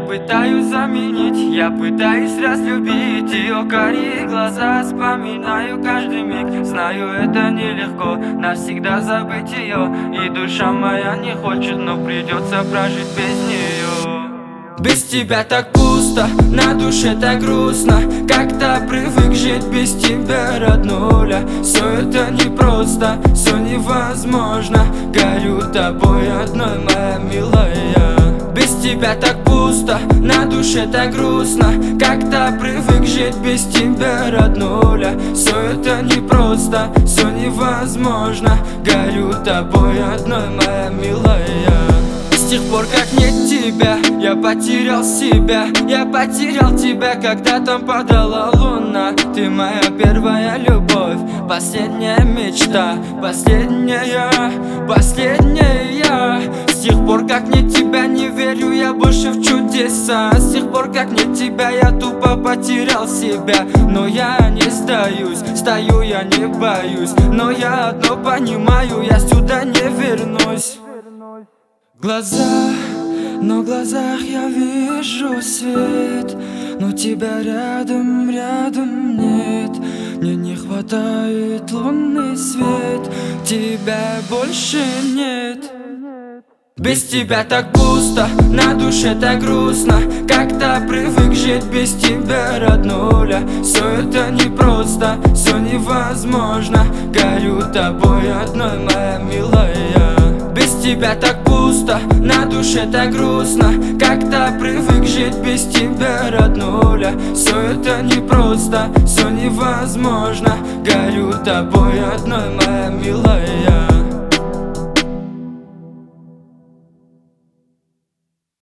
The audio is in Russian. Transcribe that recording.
пытаюсь заменить, я пытаюсь разлюбить ее карие глаза. Вспоминаю каждый миг, знаю, это нелегко навсегда забыть ее. И душа моя не хочет, но придется прожить без нее. Без тебя так пусто, на душе так грустно. Как-то привык жить без тебя, роднуля. Все это непросто, все невозможно. Горю тобой одной, моя милая. Без тебя так пусто, на душе так грустно. Как-то привык жить без тебя, роднуля. Все это непросто, все невозможно. Горю тобой одной, моя милая. С тех пор, как нет тебя, я потерял себя. Я потерял тебя, когда там падала луна. Ты моя первая любовь, последняя мечта. Последняя. С тех пор, как нет тебя, не верю я больше в чудеса. С тех пор, как нет тебя, я тупо потерял себя. Но я не сдаюсь, стою я не боюсь. Но я одно понимаю, я сюда не вернусь. Глаза, но в глазах я вижу свет. Но тебя рядом нет. Мне не хватает лунный свет. Тебя больше нет. Без тебя так пусто, на душе так грустно. Как-то привык жить без тебя, роднуля. Все это непросто, все невозможно. Горю тобой одной, моя милая. Без тебя так пусто, на душе так грустно. Как-то привык жить без тебя, роднуля. Все это непросто, все невозможно. Горю тобой одной, моя милая.